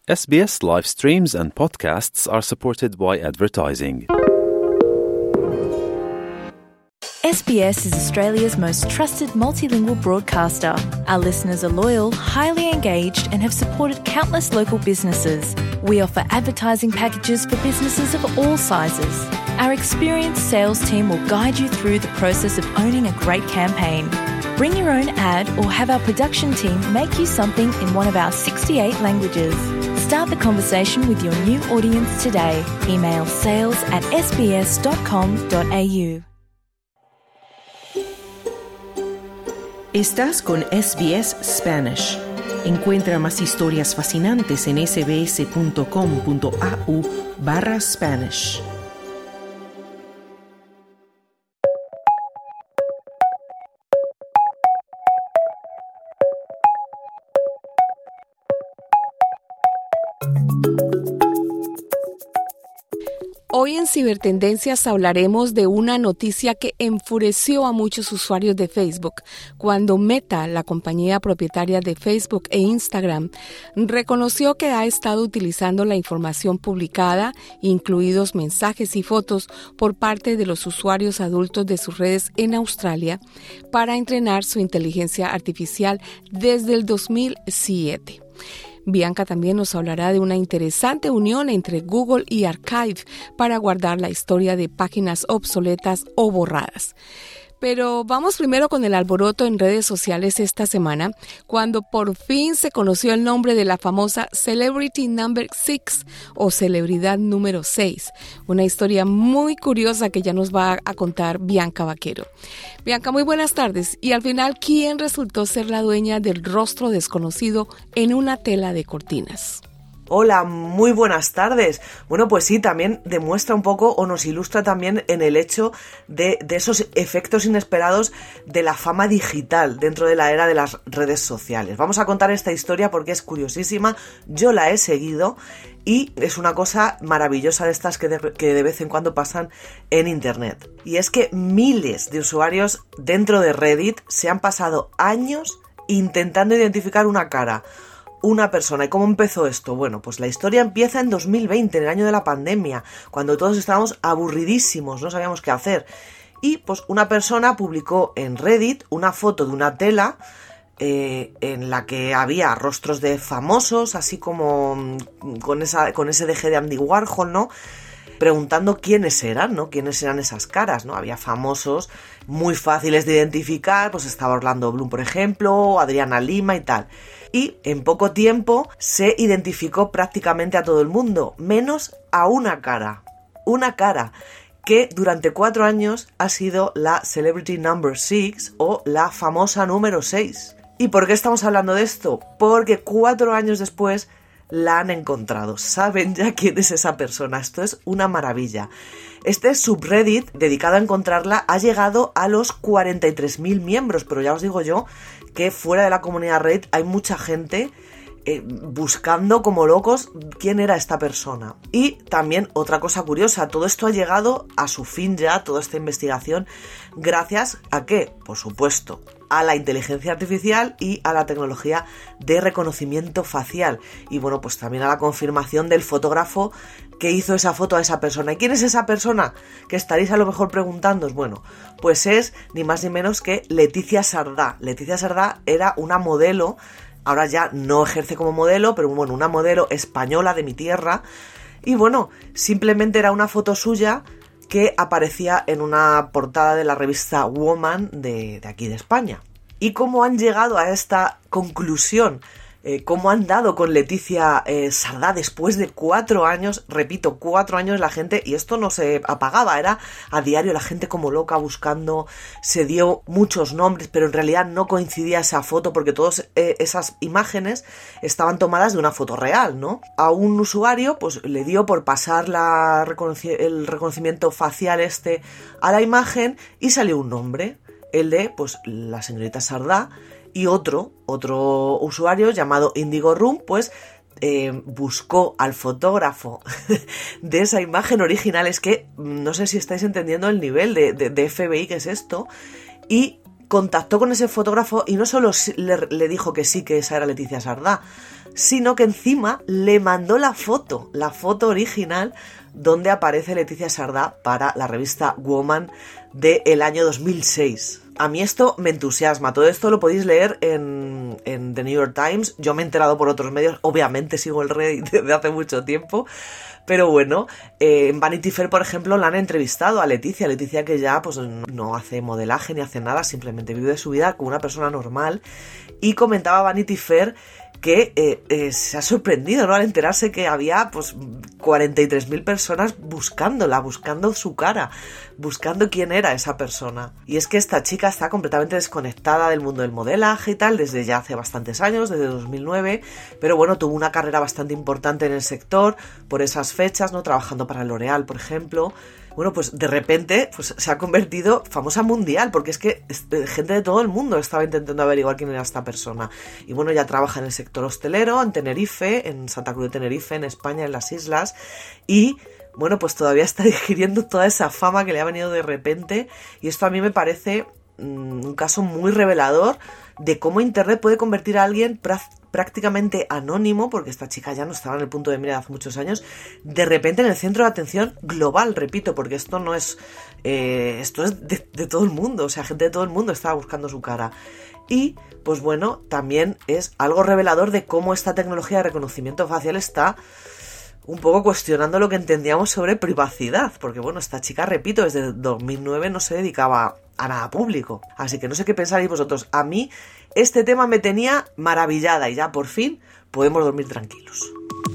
SBS live streams and podcasts are supported by advertising. SBS is Australia's most trusted multilingual broadcaster. Our listeners are loyal, highly engaged, and have supported countless local businesses. We offer advertising packages for businesses of all sizes. Our experienced sales team will guide you through the process of owning a great campaign. Bring your own ad or have our production team make you something in one of our 68 languages. Start the conversation with your new audience today. Email sales@sbs.com.au. Estás con SBS Spanish. Encuentra más historias fascinantes en sbs.com.au/Spanish. Hoy en Cibertendencias hablaremos de una noticia que enfureció a muchos usuarios de Facebook cuando Meta, la compañía propietaria de Facebook e Instagram, reconoció que ha estado utilizando la información publicada, incluidos mensajes y fotos, por parte de los usuarios adultos de sus redes en Australia para entrenar su inteligencia artificial desde el 2007. Bianca también nos hablará de una interesante unión entre Google y Archive para guardar la historia de páginas obsoletas o borradas. Pero vamos primero con el alboroto en redes sociales esta semana, cuando por fin se conoció el nombre de la famosa Celebrity Number 6 o celebridad número 6, una historia muy curiosa que ya nos va a contar Bianca Vaquero. Bianca, muy buenas tardes. Y al final, ¿quién resultó ser la dueña del rostro desconocido en una tela de cortinas? Hola, muy buenas tardes. Bueno, pues sí, también demuestra un poco o nos ilustra también en el hecho de esos efectos inesperados de la fama digital dentro de la era de las redes sociales. Vamos a contar esta historia porque es curiosísima, yo la he seguido y es una cosa maravillosa de estas que de vez en cuando pasan en internet. Y es que miles de usuarios dentro de Reddit se han pasado años intentando identificar una cara, una persona. ¿Y cómo empezó esto? Bueno, pues la historia empieza en 2020, en el año de la pandemia, cuando todos estábamos aburridísimos, no sabíamos qué hacer. Y pues una persona publicó en Reddit una foto de una tela en la que había rostros de famosos, así como con ese deje de Andy Warhol, ¿no? Preguntando quiénes eran, ¿no? Quiénes eran esas caras, ¿no? Había famosos muy fáciles de identificar, pues estaba Orlando Bloom, por ejemplo, Adriana Lima y tal. Y en poco tiempo se identificó prácticamente a todo el mundo, menos a una cara que durante 4 años ha sido la Celebrity Number 6 o la famosa número 6. ¿Y por qué estamos hablando de esto? Porque 4 años después la han encontrado. Saben ya quién es esa persona. Esto es una maravilla. Este subreddit dedicado a encontrarla ha llegado a los 43.000 miembros, pero ya os digo yo que fuera de la comunidad Reddit hay mucha gente buscando como locos quién era esta persona. Y también otra cosa curiosa, todo esto ha llegado a su fin ya, toda esta investigación, gracias a ¿qué? Por supuesto, a la inteligencia artificial y a la tecnología de reconocimiento facial. Y bueno, pues también a la confirmación del fotógrafo que hizo esa foto a esa persona. ¿Y quién es esa persona? Que estaréis a lo mejor preguntándoos. Bueno, pues es ni más ni menos que Leticia Sardá. Leticia Sardá era una modelo, ahora ya no ejerce como modelo, pero bueno, una modelo española de mi tierra. Y bueno, simplemente era una foto suya que aparecía en una portada de la revista Woman de aquí de España. ¿Y cómo han llegado a esta conclusión? ¿Cómo han dado con Leticia Sardá después de 4 años? Repito, 4 años la gente, y esto no se apagaba, era a diario la gente como loca buscando, se dio muchos nombres, pero en realidad no coincidía esa foto porque todas esas imágenes estaban tomadas de una foto real, ¿no? A un usuario pues le dio por pasar el reconocimiento facial a la imagen y salió un nombre, el de pues la señorita Sardá. Y otro usuario llamado Indigo Room, pues buscó al fotógrafo de esa imagen original. Es que no sé si estáis entendiendo el nivel de FBI que es esto. Y contactó con ese fotógrafo y no solo le dijo que sí, que esa era Leticia Sardá, sino que encima le mandó la foto original donde aparece Leticia Sardá para la revista Woman del año 2006. A mí esto me entusiasma. Todo esto lo podéis leer en The New York Times. Yo me he enterado por otros medios. Obviamente sigo el Reddit desde hace mucho tiempo. Pero bueno, en Vanity Fair, por ejemplo, la han entrevistado a Leticia. Leticia, que ya pues no hace modelaje ni hace nada, simplemente vive su vida como una persona normal. Y comentaba Vanity Fair que se ha sorprendido, ¿no?, al enterarse que había pues 43.000 personas buscándola, buscando su cara, buscando quién era esa persona. Y es que esta chica está completamente desconectada del mundo del modelaje y tal desde ya hace bastantes años, desde 2009, pero bueno, tuvo una carrera bastante importante en el sector por esas fechas, ¿no?, trabajando para L'Oréal, por ejemplo. Bueno, pues de repente pues se ha convertido famosa mundial, porque es que gente de todo el mundo estaba intentando averiguar quién era esta persona. Y bueno, ya trabaja en el sector hostelero, en Tenerife, en Santa Cruz de Tenerife, en España, en las islas. Y bueno, pues todavía está digiriendo toda esa fama que le ha venido de repente. Y esto a mí me parece un caso muy revelador de cómo Internet puede convertir a alguien prácticamente anónimo, porque esta chica ya no estaba en el punto de mira de hace muchos años, de repente en el centro de atención global, repito, porque esto no es esto es de todo el mundo, o sea, gente de todo el mundo estaba buscando su cara. Y pues bueno, también es algo revelador de cómo esta tecnología de reconocimiento facial está un poco cuestionando lo que entendíamos sobre privacidad, porque bueno, esta chica, repito, desde 2009 no se dedicaba a nada público, así que no sé qué pensaréis vosotros. A mí este tema me tenía maravillada y ya por fin podemos dormir tranquilos.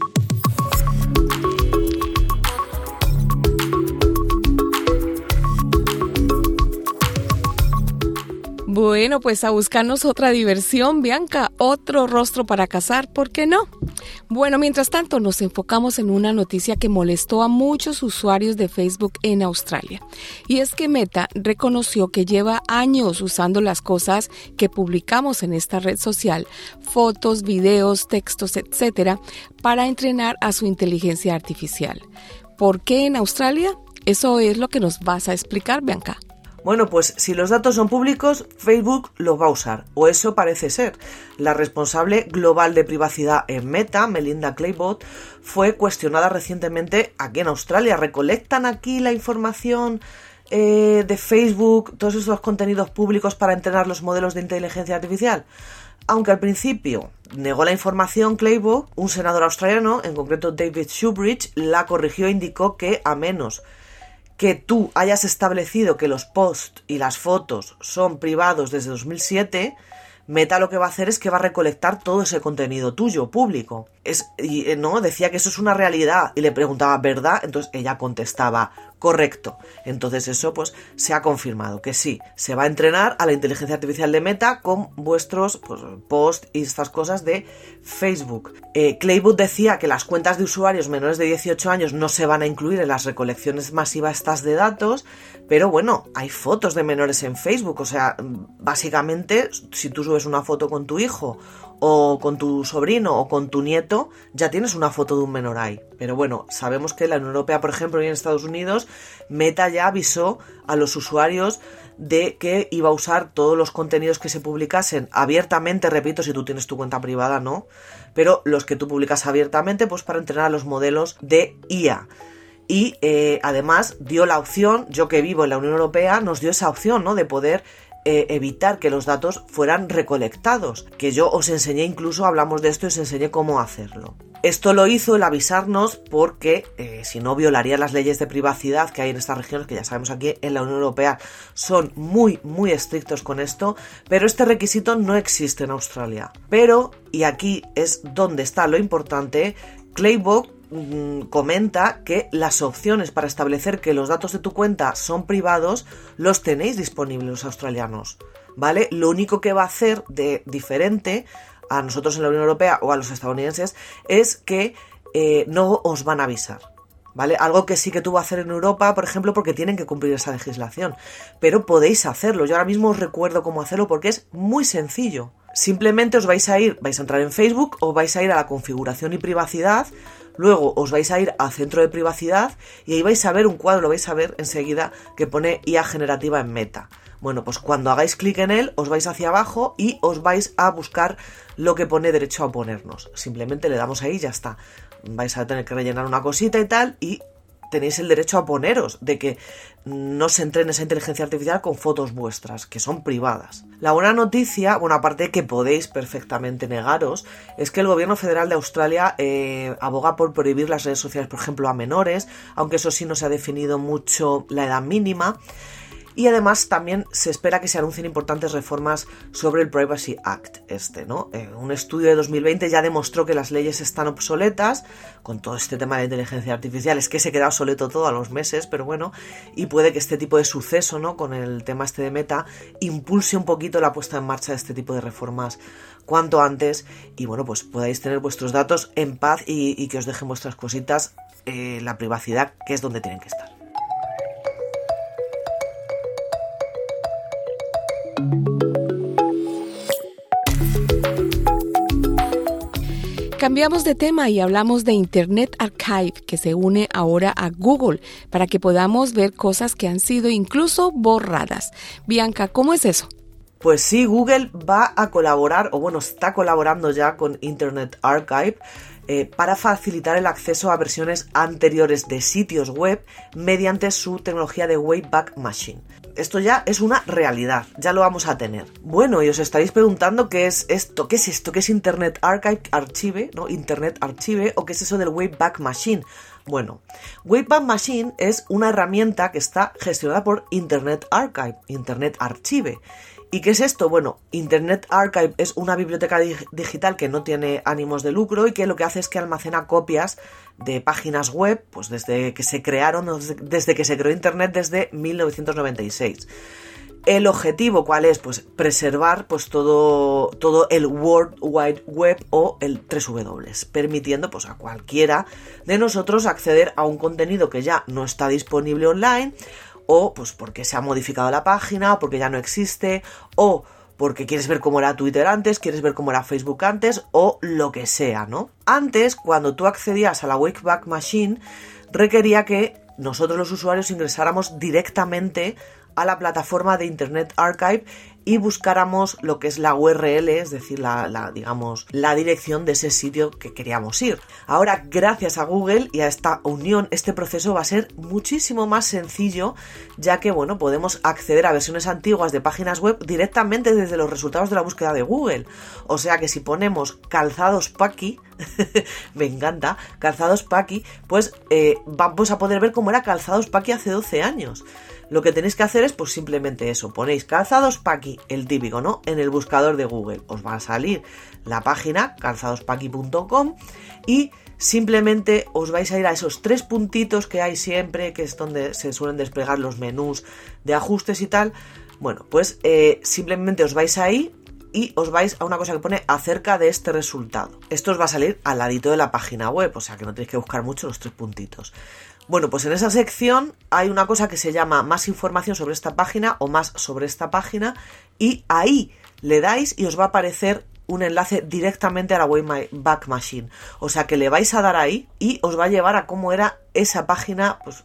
Bueno, pues a buscarnos otra diversión, Bianca, otro rostro para cazar, ¿por qué no? Bueno, mientras tanto nos enfocamos en una noticia que molestó a muchos usuarios de Facebook en Australia. Y es que Meta reconoció que lleva años usando las cosas que publicamos en esta red social, fotos, videos, textos, etcétera, para entrenar a su inteligencia artificial. ¿Por qué en Australia? Eso es lo que nos vas a explicar, Bianca. Bueno, pues si los datos son públicos, Facebook los va a usar, o eso parece ser. La responsable global de privacidad en Meta, Melinda Claybot, fue cuestionada recientemente aquí en Australia. ¿Recolectan aquí la información de Facebook, todos esos contenidos públicos para entrenar los modelos de inteligencia artificial? Aunque al principio negó la información, Claybot, un senador australiano, en concreto David Shoebridge, la corrigió e indicó que a menos que tú hayas establecido que los posts y las fotos son privados desde 2007, Meta lo que va a hacer es que va a recolectar todo ese contenido tuyo, público. Decía que eso es una realidad y le preguntaba, ¿verdad? Entonces ella contestaba, correcto. Entonces eso pues se ha confirmado, que sí, se va a entrenar a la inteligencia artificial de Meta con vuestros posts y estas cosas de Facebook. Claybot decía que las cuentas de usuarios menores de 18 años no se van a incluir en las recolecciones masivas estas de datos, pero bueno, hay fotos de menores en Facebook, o sea, básicamente si tú subes una foto con tu hijo o con tu sobrino o con tu nieto, ya tienes una foto de un menor ahí. Pero bueno, sabemos que en la Unión Europea, por ejemplo, y en Estados Unidos, Meta ya avisó a los usuarios de que iba a usar todos los contenidos que se publicasen abiertamente, repito, si tú tienes tu cuenta privada, no, pero los que tú publicas abiertamente, pues para entrenar a los modelos de IA. Y además dio la opción, yo que vivo en la Unión Europea, nos dio esa opción, ¿no?, de poder evitar que los datos fueran recolectados, que yo os enseñé, incluso hablamos de esto y os enseñé cómo hacerlo. Esto lo hizo el avisarnos porque si no violaría las leyes de privacidad que hay en estas regiones, que ya sabemos aquí en la Unión Europea son muy muy estrictos con esto, pero este requisito no existe en Australia. Pero, y aquí es donde está lo importante, Claybot comenta que las opciones para establecer que los datos de tu cuenta son privados los tenéis disponibles los australianos, ¿vale? Lo único que va a hacer de diferente a nosotros en la Unión Europea o a los estadounidenses es que no os van a avisar, ¿vale? Algo que sí que tú vas a hacer en Europa, por ejemplo, porque tienen que cumplir esa legislación, pero podéis hacerlo. Yo ahora mismo os recuerdo cómo hacerlo porque es muy sencillo. Simplemente vais a entrar en Facebook, os vais a ir a la configuración y privacidad. Luego os vais a ir al centro de privacidad y ahí vais a ver un cuadro, lo vais a ver enseguida, que pone IA generativa en Meta. Bueno, pues cuando hagáis clic en él, os vais hacia abajo y os vais a buscar lo que pone derecho a oponernos. Simplemente le damos ahí y ya está. Vais a tener que rellenar una cosita y tal, y tenéis el derecho a oponeros de que no se entrene esa inteligencia artificial con fotos vuestras, que son privadas. La buena noticia, bueno, aparte de que podéis perfectamente negaros, es que el gobierno federal de Australia aboga por prohibir las redes sociales, por ejemplo, a menores, aunque eso sí no se ha definido mucho la edad mínima. Y además también se espera que se anuncien importantes reformas sobre el Privacy Act ¿no? Un estudio de 2020 ya demostró que las leyes están obsoletas con todo este tema de inteligencia artificial. Es que se queda obsoleto todo a los meses, pero bueno, y puede que este tipo de suceso, ¿no?, con el tema este de Meta, impulse un poquito la puesta en marcha de este tipo de reformas cuanto antes, y bueno, pues podáis tener vuestros datos en paz y que os dejen vuestras cositas, la privacidad, que es donde tienen que estar. Cambiamos de tema y hablamos de Internet Archive, que se une ahora a Google para que podamos ver cosas que han sido incluso borradas. Bianca, ¿cómo es eso? Pues sí, Google va a colaborar, o bueno, está colaborando ya con Internet Archive para facilitar el acceso a versiones anteriores de sitios web mediante su tecnología de Wayback Machine. Esto ya es una realidad, ya lo vamos a tener. Bueno, y os estaréis preguntando qué es esto, qué es Internet Archive, ¿no? Internet Archive, o qué es eso del Wayback Machine. Bueno, Wayback Machine es una herramienta que está gestionada por Internet Archive, Internet Archive. ¿Y qué es esto? Bueno, Internet Archive es una biblioteca digital que no tiene ánimos de lucro y que lo que hace es que almacena copias de páginas web, pues desde que se crearon, desde que se creó Internet, desde 1996. ¿El objetivo cuál es? Pues preservar pues todo el World Wide Web o el 3W, permitiendo pues a cualquiera de nosotros acceder a un contenido que ya no está disponible online, o pues porque se ha modificado la página, o porque ya no existe, o porque quieres ver cómo era Twitter antes, quieres ver cómo era Facebook antes, o lo que sea, ¿no? Antes, cuando tú accedías a la Wayback Machine, requería que nosotros los usuarios ingresáramos directamente a la plataforma de Internet Archive y buscáramos lo que es la URL, es decir, la dirección de ese sitio que queríamos ir. Ahora, gracias a Google y a esta unión, este proceso va a ser muchísimo más sencillo, ya que, bueno, podemos acceder a versiones antiguas de páginas web directamente desde los resultados de la búsqueda de Google. O sea que si ponemos calzados Paqui, me encanta, calzados Paqui, pues vamos a poder ver cómo era calzados Paqui hace 12 años. Lo que tenéis que hacer es pues simplemente eso, ponéis calzados Paqui, el típico, ¿no?, en el buscador de Google. Os va a salir la página calzadospaqui.com y simplemente os vais a ir a esos 3 puntitos que hay siempre, que es donde se suelen desplegar los menús de ajustes y tal. Bueno, pues simplemente os vais ahí y os vais a una cosa que pone acerca de este resultado. Esto os va a salir al ladito de la página web, o sea que no tenéis que buscar mucho los 3 puntitos. Bueno, pues en esa sección hay una cosa que se llama más información sobre esta página o más sobre esta página, y ahí le dais y os va a aparecer un enlace directamente a la Wayback Machine. O sea que le vais a dar ahí y os va a llevar a cómo era esa página, pues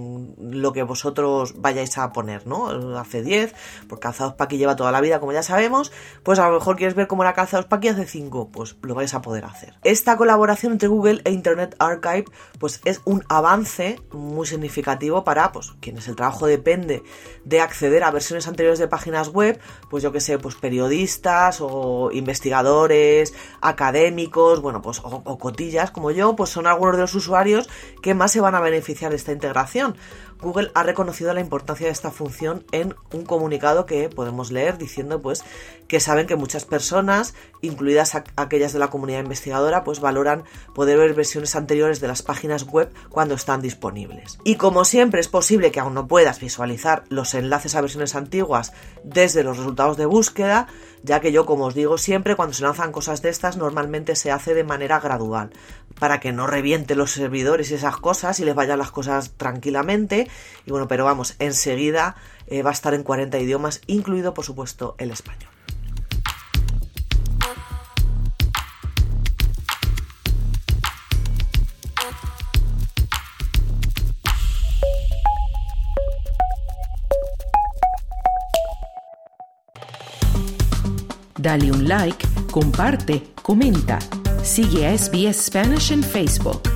lo que vosotros vayáis a poner, ¿no? Hace 10, porque Calzados Paqui lleva toda la vida, como ya sabemos, pues a lo mejor quieres ver cómo era Calzados Paqui hace 5, pues lo vais a poder hacer. Esta colaboración entre Google e Internet Archive, pues es un avance muy significativo para, pues, quienes el trabajo depende de acceder a versiones anteriores de páginas web, pues yo que sé, pues periodistas o investigadores, académicos, bueno, pues o cotillas como yo, pues son algunos de los usuarios que más se van a beneficiar de esta integración. Google ha reconocido la importancia de esta función en un comunicado que podemos leer diciendo pues que saben que muchas personas, incluidas aquellas de la comunidad investigadora, pues valoran poder ver versiones anteriores de las páginas web cuando están disponibles. Y como siempre es posible que aún no puedas visualizar los enlaces a versiones antiguas desde los resultados de búsqueda, ya que yo, como os digo siempre, cuando se lanzan cosas de estas normalmente se hace de manera gradual, para que no revienten los servidores y esas cosas y les vayan las cosas tranquilamente. Y bueno, pero vamos, enseguida va a estar en 40 idiomas, incluido por supuesto el español. Dale un like, comparte, comenta. Sigue a SBS Spanish en Facebook.